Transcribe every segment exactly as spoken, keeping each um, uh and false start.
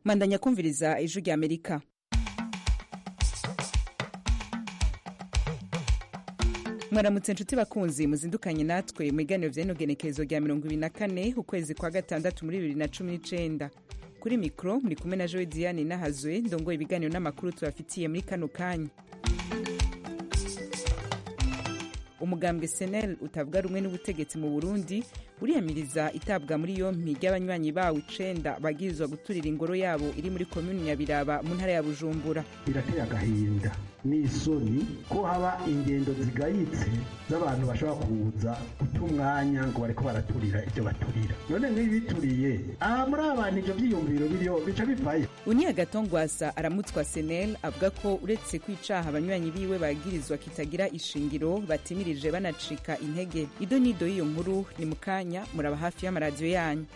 Mandanya kumviriza ijwi rya Amerika. Mwaramutse nshuti bakunzi muzindukanye natwe mu biganiro vy'inogenekezo rya mirongo ibiri na kane ukwezi kwa gatandatu muri bibiri na cumi n'icenda. Kuri mikro muri kumwe na Joy Diane Nahazwe ndongoye ibiganiro n'amakuru tubafitiye muri kano kanya. Umugambwe S N L utavuga rumwe n'ubutegetsi mu Burundi uriyamiriza itabwa muri yompi ry'abanywanyi bawo icenda bagirizwa guturira ingoro yabo iri muri komune Nyabiraba mu ntara ya Bujumbura. Birateye agahinda n'isoni ko haba ingendo zigayitse z'abantu bashobora kuza gutumwanya ngo bareko baraturira ibyo baturira. None nk'ibituriye aha muri abantu ivyo vyiyumviro biriho bica bivaye. Unia Gatongwasa aramutswa S N L avuga ko uretse kwicaha abanywanyi biwe bagirizwa kitagira ishingiro batimirije banacika intege. Ido nido y'iyo nkuru ni mukanya muraba hafi y'amaradiyo yanyu.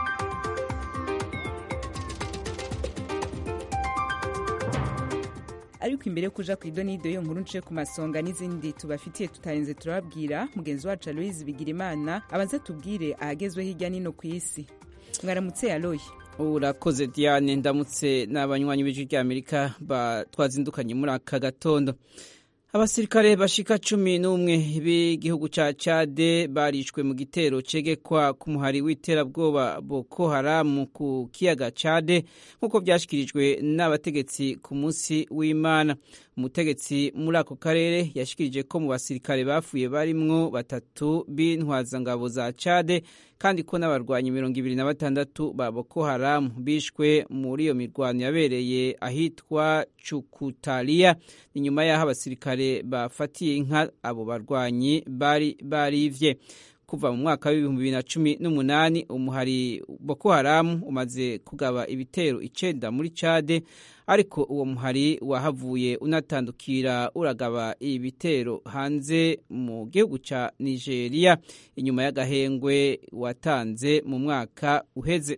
Ariko imbere yo kuja ku ido nido y'iyo nkuru nce ku masonga n'izindi tubafitiye tutarenze turababwira mugenzi wacu Aloise Bigirimana abanze tubwire ahagezwe hirya nino ku isi. Mwaramutse Aloye. Urakoze Diane, ndamutse n'abanywanyi b'ijwi rya Amerika twazindukanye muri aka gatondo. Abasirikare bashika cumi n'umwe b'igihugu ca Chad barishwe mu gitero cegekwa ku muhari w'iterabwoba Boko Haram ku kiyaga Chad nk'uko vyashikirijwe n'abategetsi ku munsi w'Imana. Umutegetsi muri ako karere yashikirije ko mu basirikare bafuye barimwo batatu b'intwazangabo za Chad kandi ko n'abarwanyi mirongo ibiri na batandatu ba Boko Haram bishwe muri iyo mirwano yabereye ahitwa Chukutalia inyuma y'aho abasirikare bafatiye inka abo barwanyi bari barivye. Kuva mu mwaka w'ibihumbi bibiri na cumi n'umunani umuhari Boko Haram umaze kugaba ibitero icenda muri Chad, ariko uwo muhari wahavuye unatandukira uragaba ibitero hanze mu gihugu ca Nigeria inyuma y'agahengwe watanze mu mwaka uheze.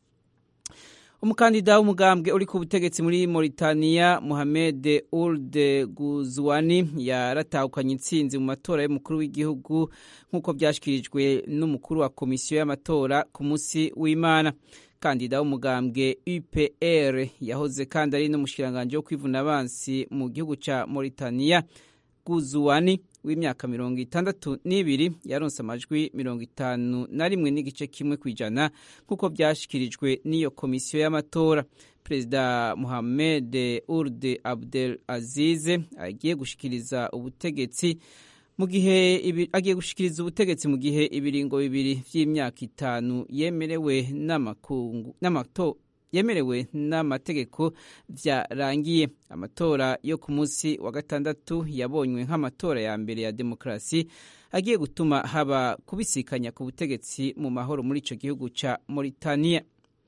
Umukandida w'umugambwe uri ku butegetsi muri Mauritania Mohamed Ould Ghazouani yaratahukanye intsinzi mu matora y'umukuru w'igihugu nk'uko byashikirijwe n'umukuru wa komisiyo y'amatora ku munsi w'Imana. Kandida w'umugambwe U P R yahoze kandi ari n'umushikiranganje wo kwivuna abansi mu gihugu ca Mauritania Ghazouani w'imyaka mirongo itandatu n'ibiri yaronse amajwi mirongo itanu na rimwe n'igice kimwe kwijana nk'uko byashikirijwe n'iyo komisiyo y'amatora. Perezida Mohamed Ould Abdel Aziz agiye gushikiriza ubutegetsi mu gihe agiye gushikiriza ubutegetsi mu gihe ibiringo bibiri vy'imyaka itanu yemerewe n'amakungu n'amato yemerewe n'amategeko vyarangiye. Amatora yo ku munsi wa gatandatu yabonywe nk'amatora ya mbere ya demokrasi agiye gutuma haba kubisikanya ku butegetsi mu mahoro muri ico gihugu ca Mauritania.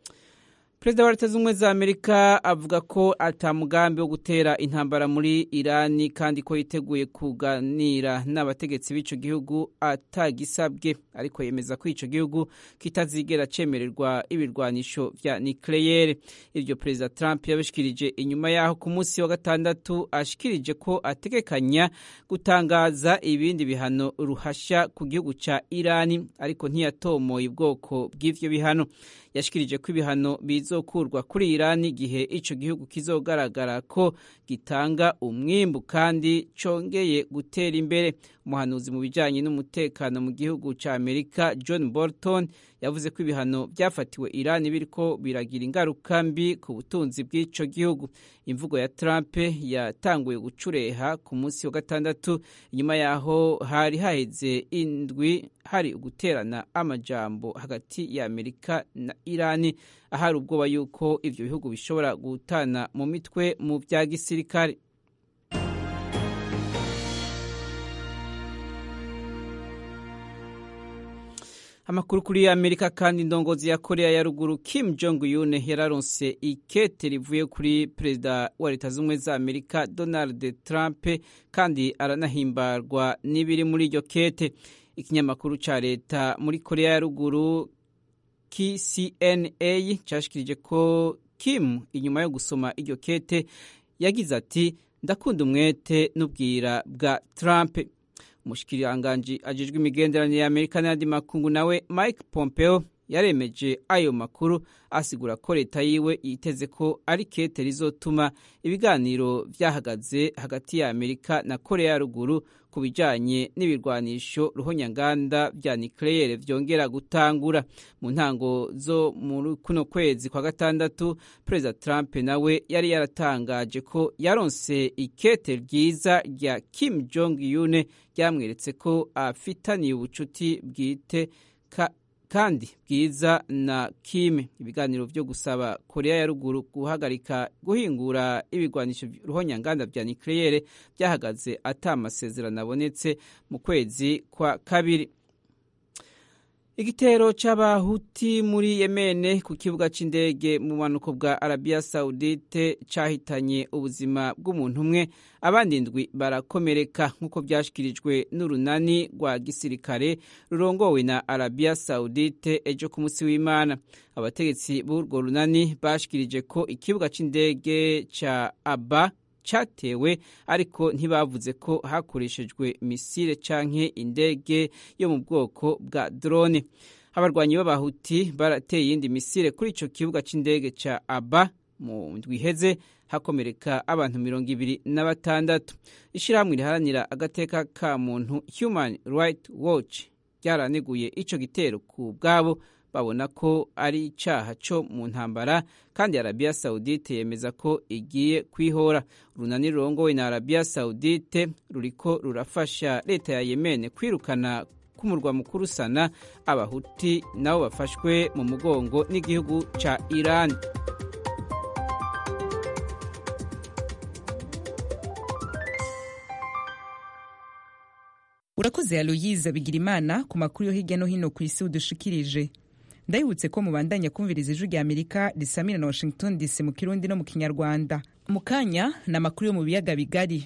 Perezida wa Leta Zunze Ubumwe za Amerika avuga ko ata mugambi wo gutera intambara muri Irani kandi ko yiteguye kuganira n'abategetsi b'ico gihugu atagisabwe, ariko yemeza ko ico gihugu kitazigera cemererwa ibirwanisho vya nucleaire. Ivyo Perezida Trump yabishikirije inyuma yaho ku munsi wa gatandatu ashikirije ko ategekanya gutangaza ibindi bihano ruhasha ku gihugu ca Irani, ariko ntiyatomoye ubwoko bw'ivyo bihano. Yashikirije ko ibihano bizokurwa kuri Irani igihe ico gihugu kizogaragara ko gitanga umwimbu kandi congeye gutera imbere. Umuhanuzi mu bijanye n'umutekano mu gihugu ca Amerika John Bolton yavuze ko ibihano byafatiwe Irani biriko biragira ingaruka mbi ku butunzi bw'ico gihugu. Imvugo ya Trump yatanguye gucureha ku munsi wa gatandatu inyuma yaho hari haheze indwi hari uguterana amajambo hagati ya Amerika na Irani ahari ubwoba yuko ivyo bihugu bishobora gutana mu mitwe mu vya gisirikare. Amakuru kuri Amerika kandi ndongozi ya Korea ya ruguru Kim Jong Un yararonse ikete rivuye kuri Perezida wa Leta Zunze Ubumwe za Amerika Donald Trump kandi aranahimbarwa n'ibiri muri iryo kete. Ikinyamakuru ca leta muri Korea ya ruguru K C N A cashikirije ko Kim inyuma yo gusoma iryo kete yagize ati ndakunda umwete n'ubwira bwa Trump. Umushikiranganje ajejwe imigenderanire ya Amerika n'andi makungu nawe Mike Pompeo yaremeje ayo makuru asigura ko leta yiwe yiteze ko ari kete rizotuma ibiganiro vyahagaze hagati ya Amerika na Korea ya ruguru ku bijanye n'ibirwanisho ruhonyanganda vya nucleaire vyongera gutangura. Mu ntango zo muri kuno kwezi kwa gatandatu, Perezida Trump nawe yari yaratangaje ko yaronse ikete ryiza rya Kim Jong Un ryamweretse ko afitaniye ubucuti bwite ka kandi bwiza na Kim. Ibiganiro vyo gusaba Korea ya ruguru guhagarika guhingura ibigwanisho ruhonyanganda vya nucleaire byahagaze ata amasezerano abonetse mu kwezi kwa kabiri. Igitero c'abahuti muri Yemen ku kibuga c'indege mu bumanuko bwa Arabia Saudite cahitanye ubuzima bw'umuntu umwe, abandi ndwi barakomereka nk'uko vyashikirijwe n'urunani rwa gisirikare rurongowe na Arabia Saudite ejo ku musi w'Imana. Abategetsi b'urwo runani bashikirije ko ikibuga c'indege ca Aba cyatewe ariko ntibavuze ko hakoreshejwe misile canke indege yo mu bwoko bwa drone. Abarwanyi b'abahuti barateye iyindi misile kuri ico kibuga c'indege ca Aba mu ndwi iheze, hakomereka abantu mirongo ibiri na batandatu. Ishirahamwe riharanira agateka ka muntu Human Rights Watch ryaraneguye ico gitero ku bwabo, babona ko ari icaha co mu ntambara, kandi Arabia Saudite yemeza ko igiye kwihora. Urunani rurongowe na Arabia Saudite ruriko rurafasha leta ya Yemen kwirukana ku murwa mukuru Sana abahuti nabo bafashwe mu mugongo n'igihugu ca Iran. Urakoze Aloyize Bigirimana ku makuru yo hirya no hino ku isi udushikirije. Ndabibutse ko mubandanya kumviriza ijwi rya Amerika risamira na Washington D C mu Kirundi no mu Kinyarwanda. Mu kanya na makuru yo mu biyaga bigari.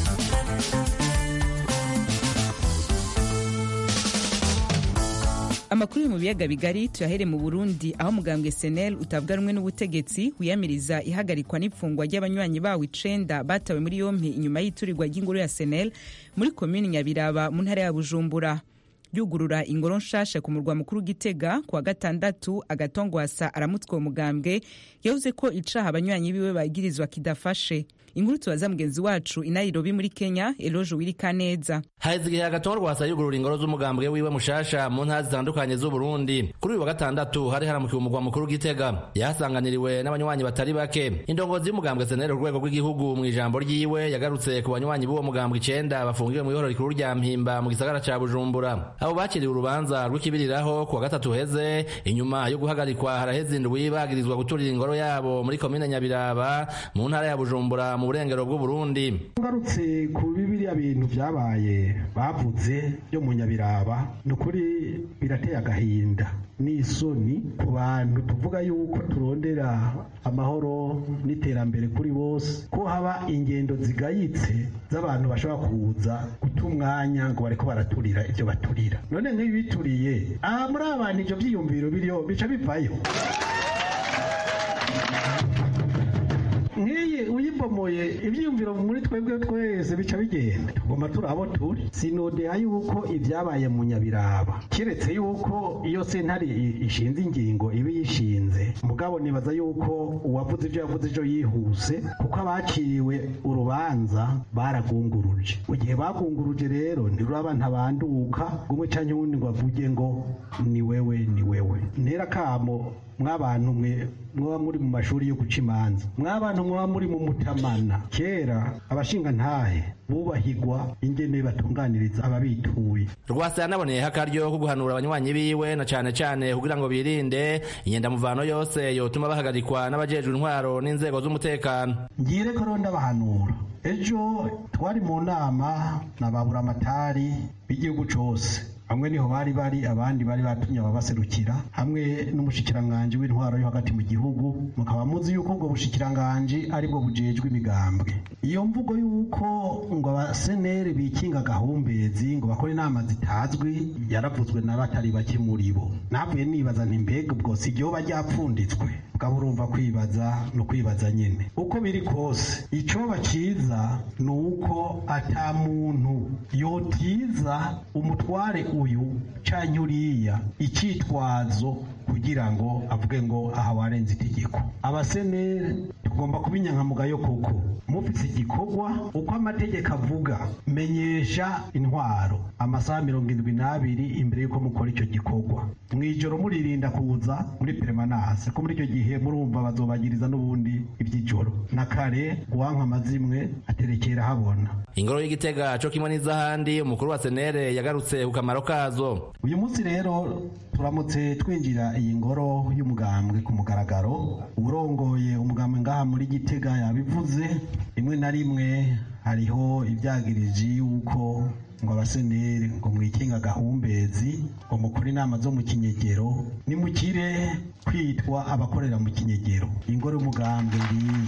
Amakuru yo mu biyaga bigari tuyahere mu Burundi, aho mugambwe S N L utavuga rumwe n'ubutegetsi wiyamiriza ihagarikwa n'ifungwa ry'abanywanyi bawo icenda batawe muri yompi inyuma y'iturirwa ry'ingoro ya S N L muri komine Nyabiraba mu ntara ya Bujumbura. Yugurura ingoro nshasha ku murwa mukuru Gitega kuwa gatandatu, Agatongwasa aramutswe umugambwe yavuze ko icaha abanywanyi biwe bagirizwa kidafashe. Inkuru tubaza mugenzi wacu i Nairobi muri Kenya, Elojo Wirikaneza. Haize igihe Agatongwasa yugurura ingoro z'umugambwe wiwe mushasha mu ntara zitandukanye z'u Burundi. Kuri uyu wa gatandatu hari haramukiwe umurwa mukuru Gitega, yahasanganiriwe n'abanywanyi batari bake. Indongozi y'umugambwe S N L urwego rw'igihugu mu ijambo ryiwe yagarutse ku banywanyi b'uwo mugambwe icenda bafungiwe mu ihoro rikuru rya Mpimba mu gisagara ca Bujumbura. Abo bakiriwe urubanza rw'ikibiriraho kuwa gatatu heze, inyuma yo guhagarikwa haraheze indwi bagirizwa guturira ingoro yabo muri komine Nyabiraba mu ntara ya Bujumbura mu burengero bw'u Burundi. Ngarutse ku bibiriya bintu vyabaye bavuze byo mu Nyabiraba, nukuri birateye agahinda n'isoni ku bantu tuvuga yuko turondera amahoro n'iterambere kuri bose, ko haba ingendo zigayitse z'abantu bashobora kuza guta umwanya ngo bareko baraturira ivyo baturira. None nk'ibi bituriye aha muri abantu ivyo vyiyumviro biriho bica bivayo. Nkiyi uyibomoye ivyiyumviro muri twebwe twese bica bigenda, tugomba turabo turi. Sinodea yuko ivyabaye mu Nyabiraba, kiretse yuko iyo sentare ishinze ingingo ibi yishinze, mugabo nibaza yuko uwavuze ivyo yavuze ejo yihuse, kuko abaciriwe urubanza baragunguruje. Mu gihe bagunguruje rero ntiruraba ntabanduka gumwe canke uwundi ngo avuge ngo ni wewe ni wewe. Ntera kamo mwabantu mwe mwa muri mu mashuri yo guca imanza, mwabantu mwa muri mu mutamana, kera abashinga ntahe bubahigwa ingene batunganiriza ababituye. Rwasa yanaboneye akaryo ko guhanura abanywanyi biwe na cane cane kugira ngo birinde inyenda muvano yose yotuma bahagarikwa n'abajejwe intwaro n'inzego z'umutekano. Ngire ko ronda bahanura. Ejo twari mu nama n'ababura amatari b'igihugu cose, hamwe niho bari bari abandi bari batumye ababaserukira, hamwe n'umushikiranganje w'intwaro yo hagati mu gihugu. Mukaba muzi yuko ubwo bushikiranganje ari bwo bujejwe imigambwe. Iyo mvugo yuko ngo abasenere bikinga gahumbezi ngo bakore inama zitazwi yaravuzwe n'abatari bake muri bo. Navuye nibaza nti mbega ubwo si ryo bajyapfunditswe mugabo urumva kwibaza no kwibaza nyene uko biri kose icoba ciza ni uko ata muntu yotiza umutware uyu canke uriya icitwazo kugira ngo avuge ngo aha warenze itegeko. Abasenere tugomba kubinyankamugayo koko mufise igikorwa uko amategeko avuga menyesha intwaro amasaha mirongo indwi n'abiri imbere yuko mukora ico gikorwa. Mwijoro muririnda kuza muri permanence ko muri icyo gihe murumva bazobagiriza n'ubundi iby'ijoro na kare uwanka amazimwe aterekera habona. Ingoro y'Igitega co kimwe n'izahandi umukuru wa senere yagarutse ku kamaro kazo. Uyu munsi rero turamutse twinjira iyi ngoro y'umugambwe ku mugaragaro. Urongoye umugambwe ngaha muri Gitega yabivuze rimwe na rimwe hariho ibyagiriji yuko ngo abasenere ngo mwikinga gahumbezi ngo mukora inama zo mu kinyegero nimukire kwitwa abakorera mu kinyegero. Ingoro y'umugambwe ngiyi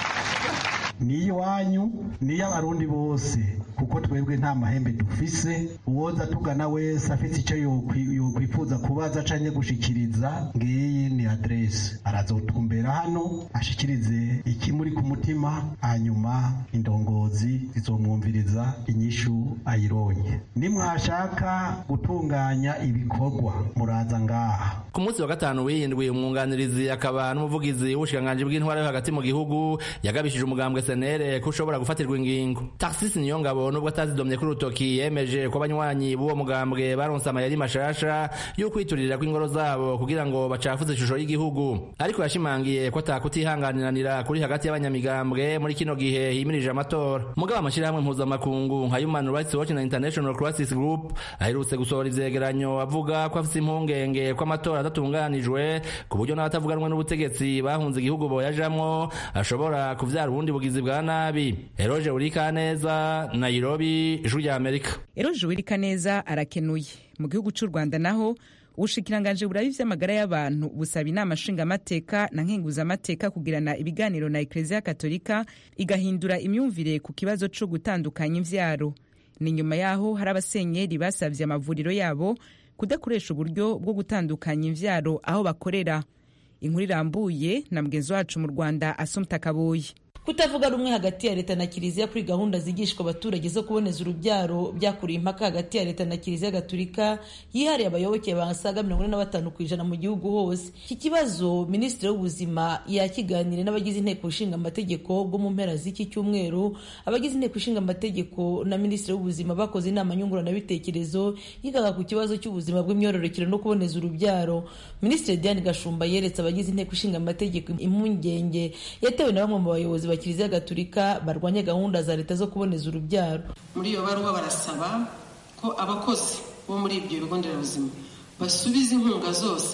niyo wanyu niyo abarundi bose kuko twebwe nta mahembe dufise. Uwoza tugana wese afite icyo yokwifuza kubaza canke gushikiriza ngiyi ni adresse arazotumbera hano ashikirize ikimuri ku mutima hanyuma indongozi zizomwumviriza inyishu ayironye. Nimwashaka gutunganya ibikorwa muraza ngaha. Ku munsi wa gatanu w'indwi umwunganirizi akaba n'umuvugizi w'ubushikiranganji bw'intwaro yo hagati mu gihugu yagabishije umugambwe senere ko ushobora gufatirwa ingingo. Tarsisi Niyongabo nubwo atazidomye kuri urutoki yemeje ko abanywanyi b'uwo mugambwe baronse amayeri mashasha yo kwiturira kw'ingoro zabo kugira ngo bacafuze ishusho y'igihugu, ariko yashimangiye ko atakutihanganiranira kuri hagati y'abanyamigambwe muri kino gihe himirije amatora. Mugabo amashirahamwe mpuzamakungu nka Human Rights Watch na International Crisis Group aherutse gusohora ivyegeranyo avuga ko afise impungenge ko amatora adatunganijwe ku buryo n'abatavuganwe n'ubutegetsi bahunze igihugu boyajamwo ashobora kuvyara ubundi bugizi bwa nabi. Eroje Urikaneza, Nairobi, Ijwi rya Amerika. Eroje Urikaneza arakenuye. Mu gihugu c'u Rwanda naho ubushikiranganje burabi vy'amagara y'abantu busaba inama nshingamateka na nkenguzamateka kugirana ibiganiro na Eklezia Katolika igahindura imyumvire ku kibazo co gutandukanya imvyaro. Ni nyuma yaho hari abasenyeri basavye amavuriro yabo kudakoresha uburyo bwo gutandukanya imvyaro aho bakorera. Inkuru irambuye na mugenzi wacu mu Rwanda Assumpta Kaboyi. Kutavuga rumwe hagati ya leta na kiliziya kuri gahunda zigishwa abaturage zo kuboneza urubyaro byakuriye impaka hagati ya leta na kiliziya gatolika yihariye abayoboke basaga mirongo ine na batanu ku ijana mu gihugu hose. Iki kibazo minisitiri w'ubuzima yakiganiriye n'abagize inteko ishinga amategeko bwo mu mpera z'iki cyumweru. Abagize inteko ishinga amategeko na minisitiri w'ubuzima bakoze inama nyunguranabitekerezo yigaga ku kibazo cy'ubuzima bw'imyororokere no kuboneza urubyaro. Minisitiri Diane Gashumba yeretse abagize inteko ishinga amategeko impungenge yatewe na bamwe mu bayobozi ba kiliziya gatolika barwanya gahunda za leta zo kuboneza urubyaro. Muri iyo baruwa barasaba ko abakozi bo muri ibyo bigo nderabuzima basubiza inkunga zose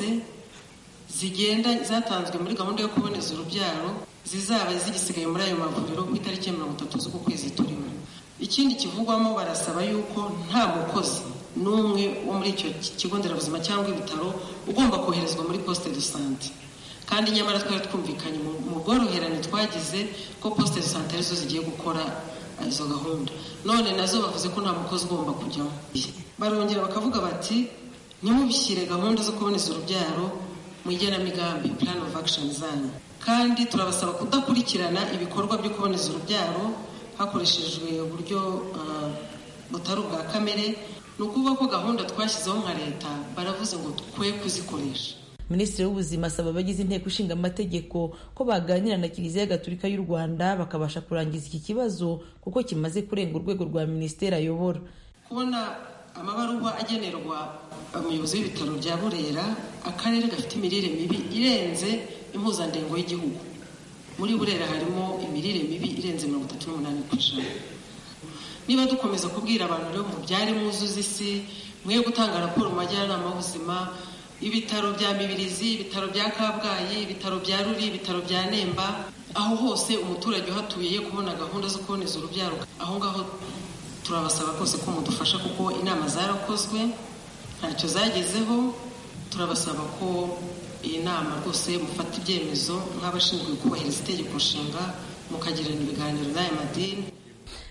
zigenda zatanzwe muri gahunda yo kuboneza urubyaro zizaba zigisigaye muri ayo mavuriro ku itariki ya mirongo itatu z'uku kwezi turimo. Ikindi kivugwamo barasaba yuko nta mukozi n'umwe wo muri icyo kigo nderabuzima cyangwa ibitaro ugomba koherezwa muri poste de santé, kandi nyamara twari twumvikanye mu bworoherane twagize ko poste de santé arizo zigiye gukora izo gahunda. None nazo bavuze ko nta mukozi ugomba kujyaho. Barongera bakavuga bati nimubishyire gahunda zo kuboneza urubyaro mu igenamigambi plan of action zanyu, kandi turabasaba kudakurikirana ibikorwa byo kuboneza urubyaro hakoreshejwe uburyo uh, butari ubwa kamere. Ni ukuvuga ko gahunda twashyizeho nka leta baravuze ngo twe kuzikoresha. Minisitiri w'ubuzima asaba abagize inteko ishinga amategeko ko baganira na Kiliziya Gatolika y'u Rwanda bakabasha kurangiza iki kibazo kuko kimaze kurenga urwego rwa minisiteri ayobora. Kubona amabaruwa agenerwa umuyobozi w'ibitaro bya Burera, akarere gafite imirire mibi irenze impuzandengo y'igihugu. Muri Burera harimo imirire mibi irenze mirongo itatu n'umunani ku ijana. Niba dukomeza kubwira abantu rero mu byari muzuzi isi mwe gutanga raporo mu majyanama y'ubuzima, ibitaro bya Mibirizi, ibitaro bya Kabgayi, ibitaro bya Ruri, ibitaro bya Nemba, aho hose umuturage uhatuye kubona gahunda zo kuboneza urubyaro, aho ngaho turabasaba rwose ko mudufasha kuko inama zarakozwe ntacyo zagezeho. Turabasaba ko iyi nama rwose mufata ibyemezo nk'abashinzwe kubahiriza itegeko nshinga, mukagirana ibiganiro n'aya madini.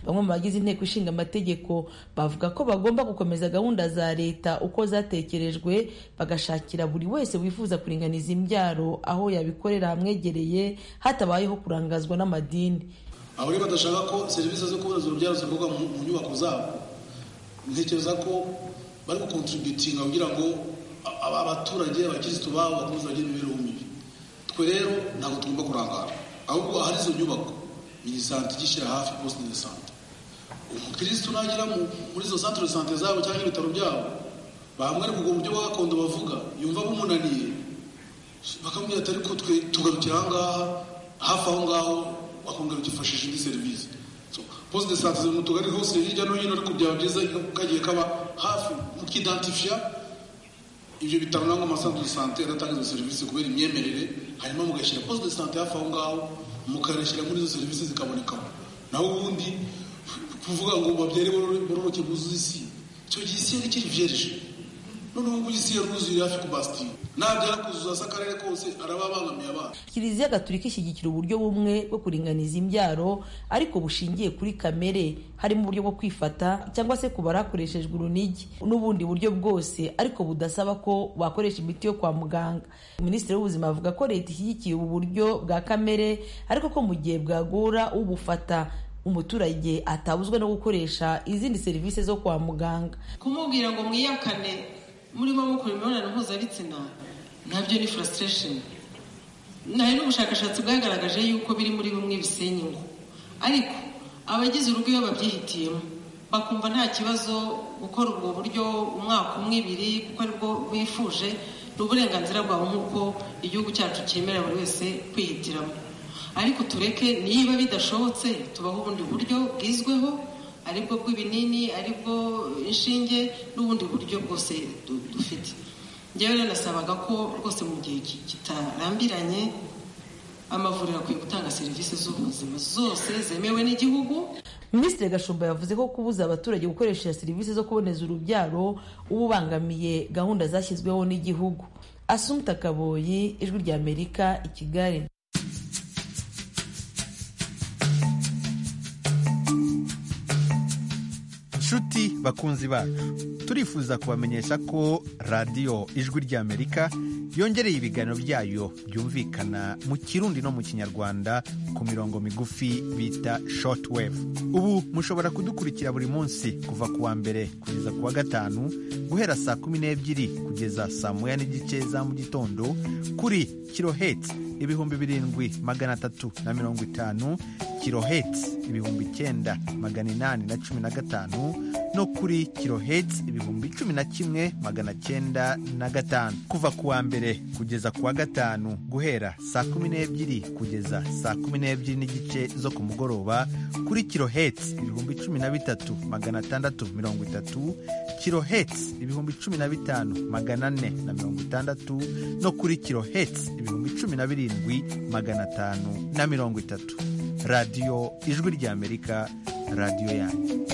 bamwe mu bagize inteko ishinga amategeko bavuga ko bagomba gukomeza gahunda za leta uko zatekerejwe, bagashakira buri wese wifuza kuringaniza imbyaro aho yabikorera hamwegereye hatabayeho kurangazwa n'amadini. Abo rero badashaka ko serivisi zo kuboneza urubyaro zikorwa mu nyubako zabo, ntekereza ko bari gukontributinga kugira ngo abaturage abakirisitu babo bakomeze bagire imibereho mibi. Twe rero ntabwo tugomba kurangara, ahubwo ahari izo nyubako minisante igishyira hafi poste de sante. Umukirisitu nagera muri izo centre de sante zabo cyangwa ibitaro byabo, bamwe ariko ubwo buryo bwa gakondo bavuga yumva bumunaniye, bakamubwira ati ariko twe tugarukira aha ngaha hafi aho ngaho bakongera ukifashisha indi serivisi. So poste de sante mu tugari hose hirya no hino, ariko byaba byiza kagiye kaba hafi mukidentifia ibyo bitaro nangwa amasantere de sante adatanga izo serivisi kubera imyemerere, hanyuma mugashyira poste de sante hafi aho ngaho mukareshyira muri izo serivisi zikabonekamo. Naho ubundi kuvuga ngo babyere bororoke buzuze isi, icyo gihe isi yari kiri vierge, noneho ubu isi yaruzuye hafi ku bastille, nabyara kuzuza akarere kose arababangamiye abana. Kiliziya Gatolika ishyigikira uburyo bumwe bwo kuringaniza imbyaro ariko bushingiye kuri kamere, harimo uburyo bwo kwifata cyangwa se kuba hakoreshejwe urunigi n'ubundi buryo bwose ariko budasaba ko bakoresha imiti yo kwa muganga. Minisitiri w'ubuzima avuga ko leta ishyigikiye ubu buryo bwa kamere ariko ko mu gihe bwagora ubufata, umuturage atabuzwa no gukoresha izindi serivisi zo kwa muganga. Kumubwira ngo mwiyakane murimo mukora imibonano mpuzabitsina nabyo ni frustration. Nahe n'ubushakashatsi bwagaragaje yuko biri muri bumwe bisenya ingo, ariko abagize urugo iyo babyihitiyemo bakumva nta kibazo gukora ubwo buryo umwaka umwe ibiri kuko aribwo bifuje, ni uburenganzira bwabo nk'uko igihugu cyacu cyemerera buri wese kwihitiramo. Ariko tureke niba bidashobotse tubaho ubundi buryo bwizweho, aribwo bw'ibinini, aribwo inshinge n'ubundi buryo bwose dufite. Njyewe rero nasabaga ko rwose mu gihe kitarambiranye amavuriro akwiye gutanga serivisi z'ubuzima zose zemewe n'igihugu. Minisitiri Gashumba yavuze ko kubuza abaturage gukoresha serivisi zo kuboneza urubyaro uba ubangamiye gahunda zashyizweho n'igihugu. Assumpta Kaboyi, Ijwi ry'Amerika, i Kigali. Nshuti bakunzi bacu, turifuza kubamenyesha ko radiyo Ijwi ry'Amerika yongereye ibiganiro byayo byumvikana mu Kirundi no mu Kinyarwanda ku mirongo migufi bita shortwave. Ubu mushobora kudukurikira buri munsi kuva ku wa mbere kugeza ku wa gatanu guhera saa kumi n'ebyiri kugeza saa moya n'igice za mu gitondo kuri kilohertz ibihumbi birindwi magana atatu na mirongo itanu, kilohertz ibihumbi icyenda magana inani na cumi na gatanu no kuri kilohertz ibihumbi cumi na kimwe magana cyenda na gatanu. Kuva ku wa mbere kugeza ku wa gatanu guhera saa kumi n'ebyiri kugeza saa kumi n'ebyiri n'igice zo ku mugoroba kuri kilohertz ibihumbi cumi na bitatu magana atandatu mirongo itatu, kilohertz ibihumbi cumi na bitanu magana ane na mirongo itandatu no kuri kilohertz ibihumbi cumi na birindwi magana atanu na mirongo itatu. Radiyo Ijwi ry'Amerika, radiyo yanyu.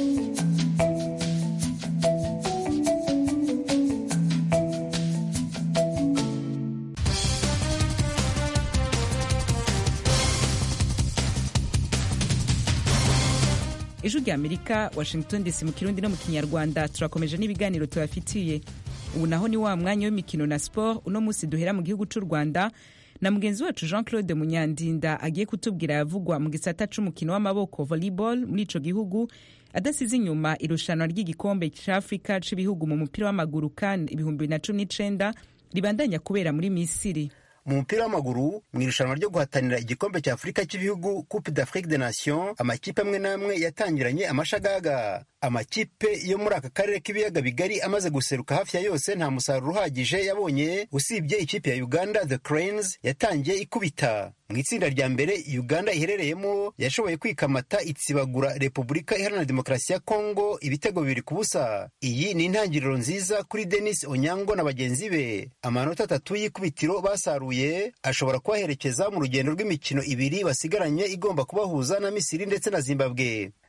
Ijwi ry'Amerika, Washington D C, mu Kirundi no mu Kinyarwanda. Turakomeje n'ibiganiro tubafitiye. Ubu naho ni wa mwanya w'imikino na sport. Uno munsi duhera mu gihugu cy'u Rwanda na mugenzi wacu Jean Claude Munyandinda agiye kutubwira yavugwa mu gisata c'umukino w'amaboko volleyball muri ico gihugu, adasize inyuma irushanwa ry'igikombe cy'Afrika c'ibihugu mu mupira w'amaguru kan ibihumbi bibiri na cumi n'icenda ribandanya kubera muri Misiri. Mu mupira w'amaguru mu irushanwa ryo guhatanira igikombe cya Afurika cy'ibihugu Coupe d'Afrique des Nations, amakipe amwe n'amwe yatangiranye amashagaga. Amakipe yo muri aka karere k'ibiyaga bigari amaze guseruka hafi ya yose nta musaruro uhagije yabonye, usibye ikipe ya Uganda The Cranes yatangiye ikubita. Mu itsinda rya mbere Uganda iherereyemo yashoboye kwikamata itsibagura Repubulika Iharanira Demokarasi ya Kongo ibitego bibiri ku busa. Iyi ni intangiriro nziza kuri Denis Onyango na bagenzi be. Amanota atatu y'ikubitiro basaruye ashobora kubaherekeza mu rugendo rw'imikino ibiri basigaranye igomba kubahuza na Misiri ndetse na Zimbabwe.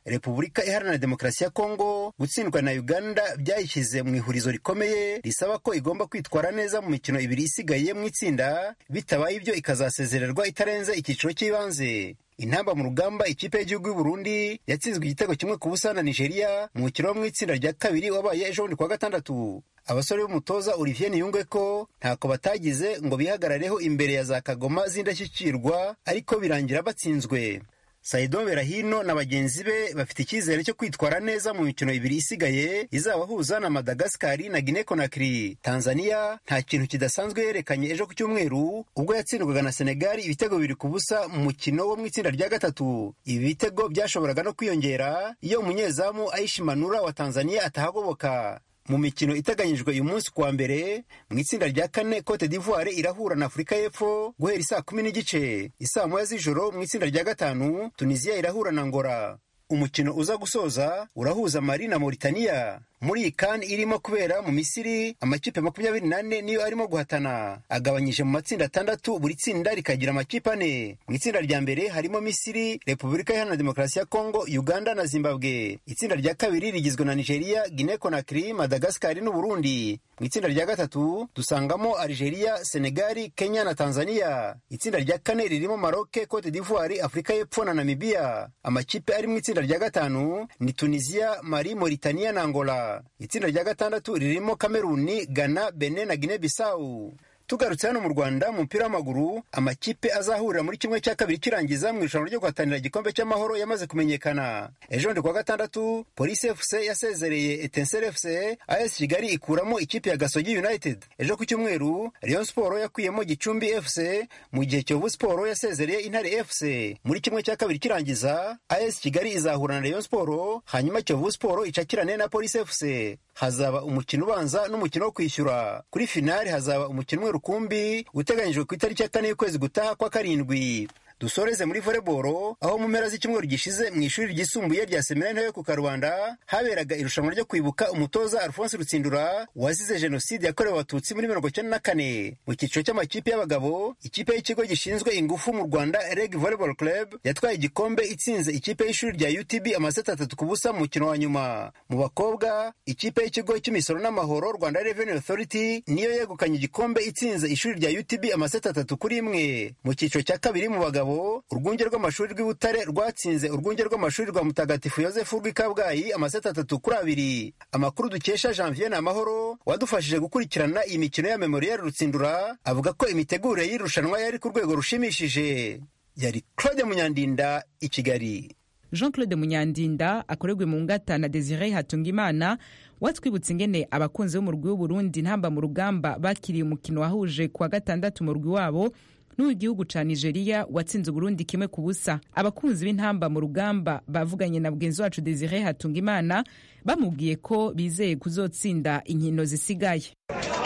Repubulika Iharanira Demokarasi ya Kongo gutsindwa na Uganda byayishyize mu ihurizo rikomeye risaba ko igomba kwitwara neza mu mikino ibiri isigaye mu itsinda, bitabaye ibyo ikazasezererwa itarenze icyiciro cy'ibanze. Intamba mu rugamba ikipe y'igihugu y'u Burundi yatsinzwe igitego kimwe ku busa na Nigeria mu mukino wo mu itsinda rya kabiri wabaye ejo bundi kuwa gatandatu. Abasore b'umutoza Olivier Niyungwe ko ntako batagize ngo bihagarareho imbere ya za Kagoma z'indashyikirwa, ariko birangira batsinzwe. Saido Berahino na bagenzi be bafite icyizere cyo kwitwara neza mu mikino ibiri isigaye izabahuza na Madagascar na Guinea Conakry. Tanzania nta kintu kidasanzwe yerekanye ejo ku cyumweru ubwo yatsindwaga na Senegal ibitego bibiri ku busa mu mukino wo mu itsinda rya gatatu. Ibi bitego byashoboraga no kwiyongera iyo umunyezamu Aishi Manula wa Tanzania atahagoboka. Mu mikino iteganyijwe uyu munsi kuwa mbere mu itsinda rya kane, Cote d'Ivoire irahura na Afurika y'Epfo guhera isaa kumi n'igice. Isaa moya z'ijoro mu itsinda rya gatanu, Tunisia irahura na Angola. Umukino uza gusoza urahuza Mali na Mauritania. Muri iyi kan irimo kubera mu Misiri, amakipe makumyabiri n'ane niyo arimo guhatana, agabanyije mu matsinda atandatu, buri tsinda rikagira amakipe ane. Mu itsinda rya mbere harimo Misiri, Repubulika Iharanira Demokarasi ya Kongo, Uganda na Zimbabwe. Itsinda rya kabiri rigizwe na Nigeria, Guinea Conakry, Madagascar n'u Burundi. Mu itsinda rya gatatu dusangamo Algeria, Senegal, Kenya na Tanzania. Itsinda rya kane ririmo Maroc, Cote d'Ivoire, Afurika y'Epfo na Namibia. Amakipe ari mu itsinda rya gatanu ni Tunisia, Mali, Mauritania na Angola. Itsinda rya gatandatu ririmo Kameruni, Ghana, Benin na Guinea Bissau. Tugarutse hano mu Rwanda mu mupira w'amaguru, amakipe azahurira muri kimwe cya kabiri kirangiza mu irushanwa ryo guhatanira igikombe cy'amahoro yamaze kumenyekana. Ejo ndi kuwa gatandatu, Police F C yasezereye Etincelle F C, A S Kigali ikuramo ikipe ya Gasogi United. Ejo ku cyumweru, Rayon Sport yakuyemo Gicumbi F C, mu gihe Kiyovu Sport yasezereye Intare F C. Muri kimwe cya kabiri kirangiza, A S Kigali izahura na Rayon Sport, hanyuma Kiyovu Sport icakirane na Police F C. Hazaba umukino ubanza n'umukino wo kwishyura. Kuri finale hazaba umukino rukumbi uteganyijwe ku itariki ya kane y'ukwezi gutaha kwa karindwi. Dusoreze muri volleyball, aho mu mpera z'icyumweru gishize mu ishuri ryisumbuye rya Seminari yo ku Karubanda haberaga irushanwa ryo kwibuka umutoza Alphonse Rutsindura wazize jenoside yakorewe abatutsi muri mirongo icyenda na kane. Mu cyiciro cy'amakipe y'abagabo, ikipe y'ikigo gishinzwe ingufu mu Rwanda Reg Volleyball Club yatwaye igikombe itsinze ikipe y'ishuri rya U T B amaseti atatu ku busa mu mukino wa nyuma. Mu bakobwa, ikipe y'ikigo cy'imisoro n'amahoro Rwanda Revenue Authority niyo yegukanye igikombe itsinze ishuri rya U T B amaseti atatu kuri imwe. Mu cyiciro cya kabiri mu bagabo, urwunge rw'amashuri rw'Ibutare rwatsinze urwunge rw'amashuri rwa Mutagatifu Yozefu rw'Ikabgayi amaseti atatu kuri abiri. Amakuru dukesha Janvier Namahoro wadufashije gukurikirana iyi mikino ya Memorial Rutsindura avuga ko imitegurire y'irushanwa yari ku rwego rushimishije. Yari Claude Munyandinda i Kigali. Jean-Claude Munyandinda akorerwe mu ngata na Desire Hatungimana watwibutse ingene abakunzi b'umurwi w'u Burundi ntamba mu rugamba bakiriye umukino wahuje kuwa gatandatu mu rugwi wabo n'uw'igihugu ca Nigeria watsinze Burundi kimwe ku busa. Abakunzi b'intamba mu rugamba bavuganye na mugenzi wacu Desire Hatungimana bamubwiye ko bizeye kuzotsinda inkino zisigaye.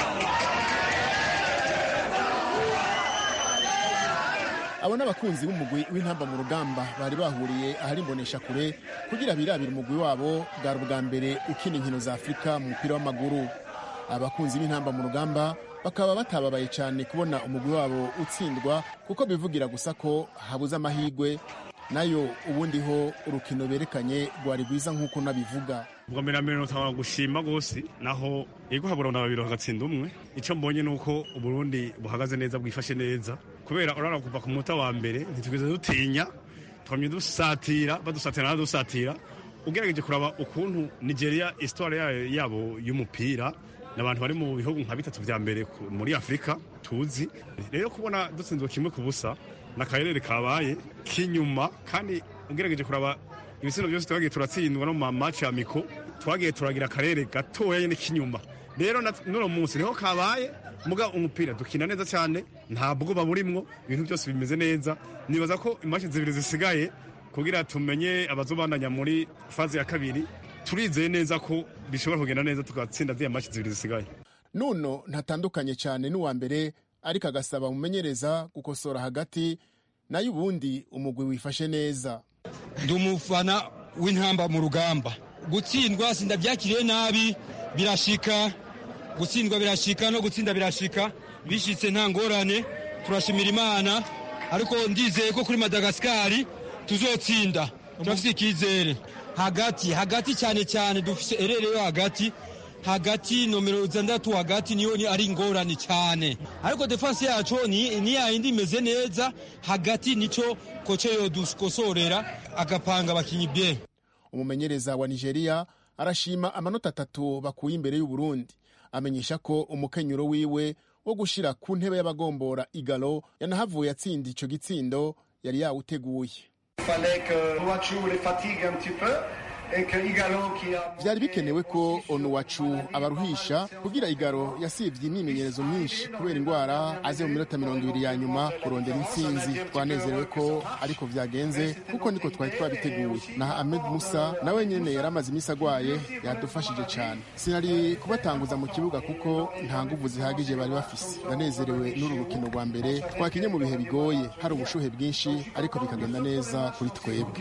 Abo n'abakunzi b'umugwi w'intamba mu rugamba bari bahuriye ahari imbonesha kure kugira birabira umugwi wabo bwari ubwa mbere ukina inkino za Afurika mu mupira w'amaguru. Abakunzi b'intamba mu rugamba bakaba batababaye cyane kubona umugwi wabo utsindwa kuko bivugira gusa ko habuze amahirwe, nayo ubundi ho urukino berekanye rwari rwiza nk'uko nabivuga. Ubwo mbere mbere notanga gushima gose, naho yego habura na babiri hagatsinda umwe. Ico mbonye nuko Uburundi buhagaze neza, bwifashe neza, kubera urara kuva ku munota wa mbere ntitugeze dutinya, twamye dusatira badusatira dusatira. Ugerageje kuraba ukuntu Nigeria histoire yayo yabo y'umupira n'abantu bari mu bihugu nka bitatu vya mbere muri Afrika tuzi. Rero kubona dutsinzwe kimwe ku busa n'akarere kabaye kinyuma, kandi ugerageje kuraba ibitsino byose twagiye turatsindwa no mu match ya miko, twagiye turagira akarere gatoya nyene kinyuma. Rero n'uno munsi niho kabaye, muga umupira dukina neza cyane, ntabwo baburimwo, ibintu byose bimeze neza. Nibaza ko imatch zibiri zisigaye kugira tumenye abazobandanya muri faze ya kabiri, turizeye neza ko bishobora kugenda neza tugatsinda zya match zibiri zisigaye. Nuno ntatandukanye cyane n'uwa mbere, ariko agasaba mumenyereza gukosora hagati, nayo ubundi umugwi wifashe neza. Ndumufana w'intamba mu rugamba, gutsindwa sindabyakiriye nabi, birashika gutsindwa birashika no gutsinda birashika, bishitse nta ngorane, turashimira Imana, ariko ndizeye ko kuri Madagascar tuzotsinda, turafite ikizere. hagati hagati cyane cyane dufise erere yo hagati hagati nomero zandatu hagati niyo ni ari ingorane cyane, ariko defense yacu ni ni yindi imeze neza. Hagati nico koce yo duskosorera agapanga abakinyi bien. Umumenyereza wa Nigeria arashima amanota atatu bakuye imbere y'u Burundi, amenyesha ko umukenyuro wiwe wo gushira ku ntebe y'abagombora Igalo yanahavuye atsinda ico gitsindo yari yawuteguye. Vyari bikenewe ko Onuwacu abaruhisha kugira Igalo yasivye imyimenyerezo myinshi kubera ingwara aze mu minota mirongo ibiri ya nyuma kurondera intsinzi. Twanezerewe ko ariko vyagenze kuko niko twari twabiteguye. Na Ahmed Musa nawe nyene yaramaze imisi agwaye yadufashije cyane. Sinari kubatanguza mu kibuga kuko nta nguvu zihagije bari bafise. Ndanezerewe n'uru rukino rwa mbere twakinye mu bihe bigoye, hari ubushuhe bwinshi ariko bikagenda neza kuri twebwe.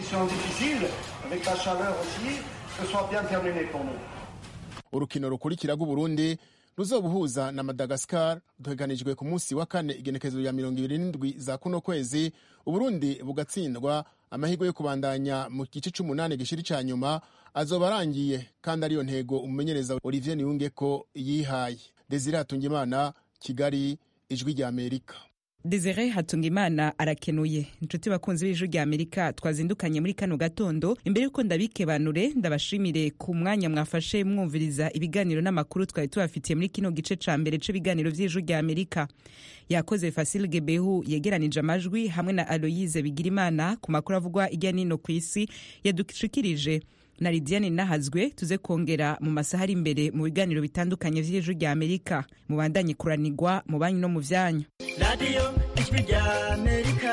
Urukino rukurikira rw'u Burundi ruzobuhuza na Madagascar duheganijwe ku munsi wa kane igenekezo ya mirongo ibiri n'indwi za kuno kwezi. Uburundi bugatsindwa, amahirwe yo kubandanya mu gice c'umunani gishiri ca nyuma azoba arangiye, kandi ariyo ntego umumenyereza Olivier Niyungeko yihaye. Desire Hatungimana, Kigali, Ijwi rya Amerika. Desire Hatungimana arakenuye. Inshuti bakunzi b'Ijwi rya Amerika, twazindukanye muri kano gatondo. Imbere yuko ndabikebanure, ndabashimire ku mwanya mwafashe mwumviriza ibiganiro n'amakuru twari tubafitiye muri kino gice ca mbere c'ibiganiro vy'Ijwi rya Amerika. Yakoze Fasil Gebehu yegeranije amajwi hamwe na Aloyize Bigirimana ku makuru avugwa irya nino kw'isi yadushikirije. Na Lidiane Nahazwe tuze kongera mu masaha ari imbere mu biganiro bitandukanye vy'Ijwi rya Amerika. Mubandanye kuranirwa mu banyu no mu vyanyu. Radio Ijwi rya Amerika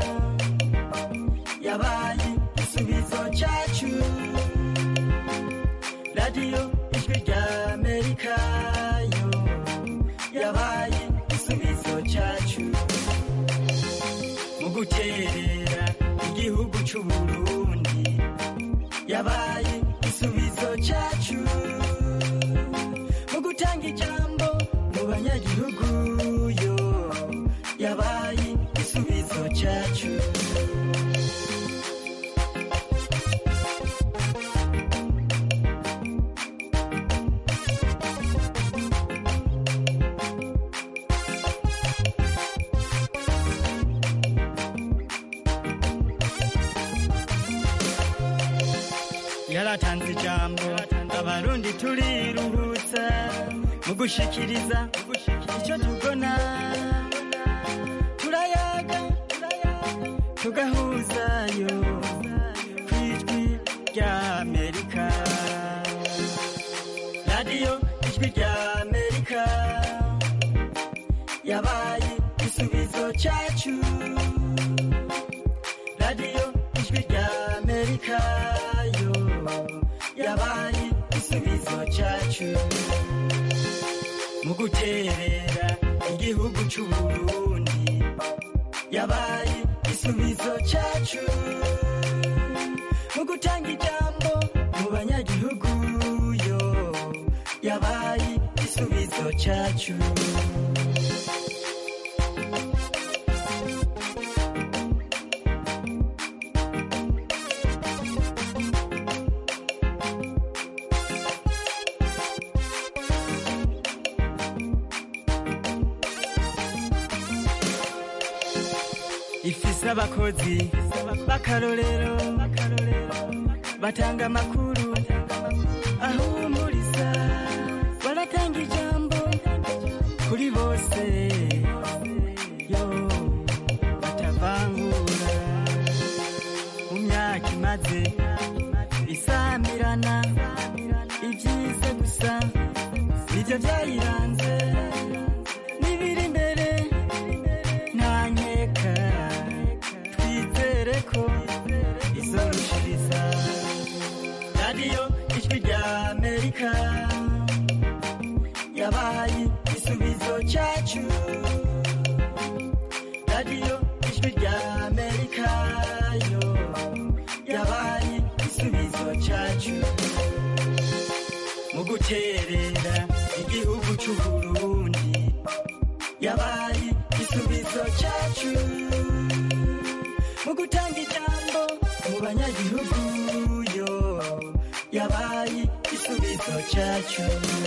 yabaye igisubizo cyacu. Radio Ijwi rya Amerika yo yabaye igisubizo cyacu mu guterera igihugu cy'u Burundi. Yabaye igisubizo cyacu mu gutanga ijambo mu banyagihugu yo. Yabaye igisubizo cyacu. Yaratanze ijambo abarundi turiruhutsa mu gushikiriza icyo tubona. Turayaga tugahuzayo kw'Ijwi rya Amerika. Radio Ijwi rya Amerika yabaye igisubizo cyacu. Radio Ijwi rya Amerika yo yabaye igisubizo cyacu mu guterera igihugu cy'u Burundi. Yabaye igisubizo cyacu mu gutanga ijambo mu banyagihugu yo. Yabaye igisubizo cyacu. Ifise abakozi b'akarorero batanga amakuru ahumuriza, baratanga ijambo kuri bose yo batavangura. Mu myaka imaze isamirana ibyiza gusa nibyo byayiranze. N'ibiri imbere nta nkeka twizere ko izorushiriza. Radio Ijwi rya Amerika yabaye igisubizo cyacu. Radio Ijwi rya Amerika yo yabaye igisubizo cyacu mu guterera igihugu cy'u Burundi. Yabaye igisubizo cyacu mu gutanga ijambo mu banyagihugu yo. igisubizo cyacu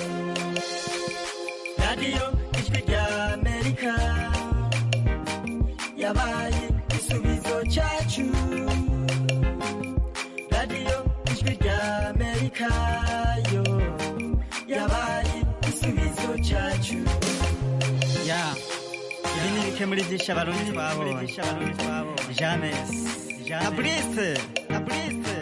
radiyo ijwi rya amerika yabaye igisubizo cyacu radiyo ijwi rya amerika yo yabaye igisubizo cyacu ya ibi ni bike muri byinshi abarundi twabonye jamesi na burise na burise